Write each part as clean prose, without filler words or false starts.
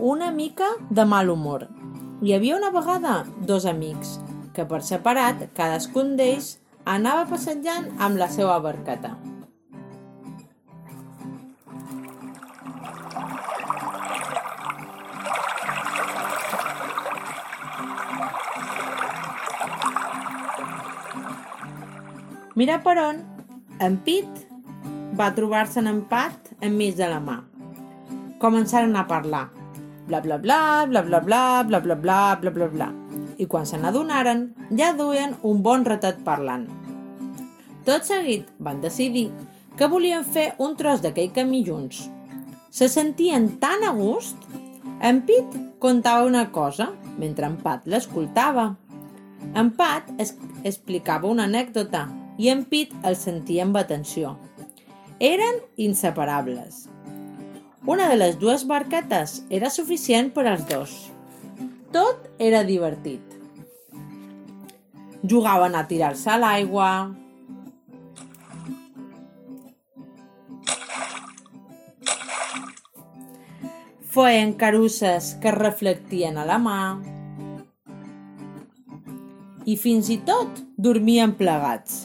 una mica de mal humor. Hi havia una vegada dos amics que per separat cadascun d'ells anava passejant amb la seva barqueta. Mira per on, en Pete va trobar-se en Pat enmig de la mà. Començaren a parlar. Bla, bla, bla, bla, bla, bla, bla, bla, bla, bla, bla, bla. I quan se n'adonaren, ja duien un bon ratet parlant. Tot seguit van decidir que volien fer un tros d'aquell camí junts. Se sentien tan a gust. En Pete contava una cosa, mentre en Pat l'escoltava. En Pat explicava una anècdota i en Pete el sentia amb atenció. Eren inseparables. Una de les dues barquetes era suficient per als dos. Tot era divertit. Jugaven a tirar-se a l'aigua, feien carusses que es reflectien a la mà i fins i tot dormien plegats.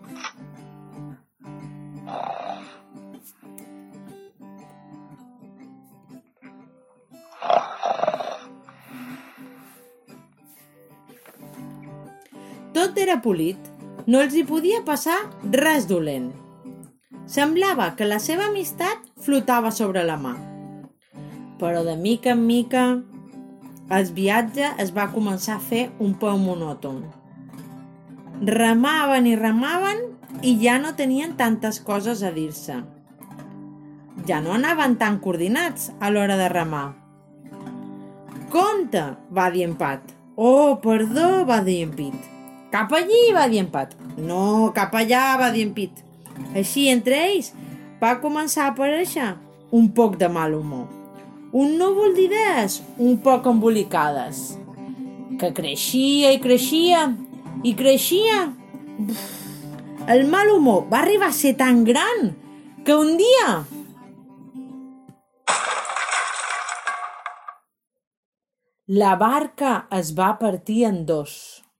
Tot era polit, no els hi podia passar res dolent. Semblava que la seva amistat flotava sobre la mà. Però de mica en mica, el viatge es va començar a fer un peu monòton. Remaven i remaven i ja no tenien tantes coses a dir-se. Ja no anaven tan coordinats a l'hora de remar. «Compte!» va dir en Pat. «Oh, perdó!» va dir en Pete. «Cap allí!» va dir en Pat. «No, cap allà!» va dir en Pete. Així, entre ells, va començar a aparèixer un poc de mal humor. Un núvol d'idees un poc embolicades, que creixia i creixia i creixia. El mal humor va arribar a ser tan gran que un dia la barca es va partir en dos.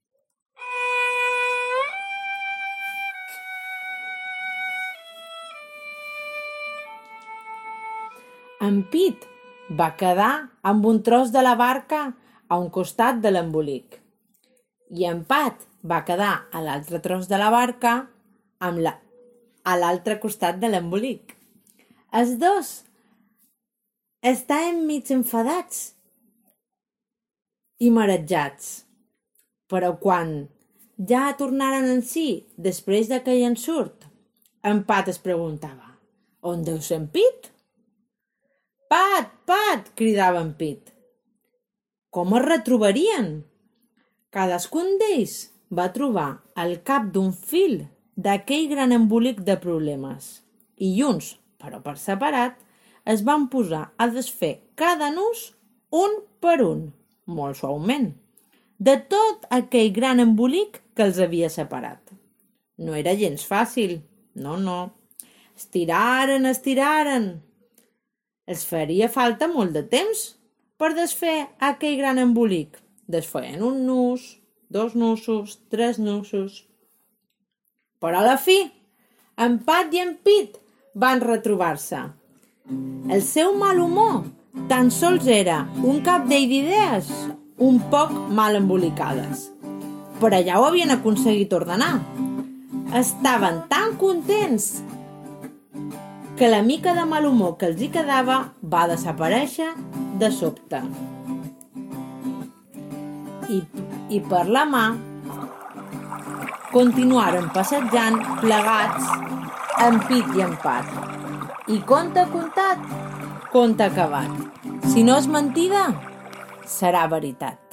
En Pete va quedar amb un tros de la barca a un costat de l'embolic i en Pat va quedar a l'altre tros de la barca a l'altre costat de l'embolic. Els dos estaven mig enfadats i marejats, però quan ja tornaren en si després d'aquell ensurt, en Pat es preguntava: «On deu ser en Pete?» «Pat, Pat!» cridava en Pete. Com es retrobarien? Cadascun d'ells va trobar el cap d'un fil d'aquell gran embolic de problemes i junts, però per separat, es van posar a desfer cada nus un per un, molt suaument, de tot aquell gran embolic que els havia separat. No era gens fàcil, no. Estiraren. Els faria falta molt de temps per desfer aquell gran embolic. Desfeien un nus, 2 nusos, 3 nusos. Però a la fi, en Pat i en Pete van retrobar-se. El seu mal humor tan sols era un capdell d'idees un poc mal embolicades. Però ja ho havien aconseguit ordenar. Estaven tan contents que la mica de mal humor que els hi quedava va desaparèixer de sobte. I per la mà continuaren passejant plegats en Pete i en Pat. I conte contat, conte acabat. Si no és mentida, serà veritat.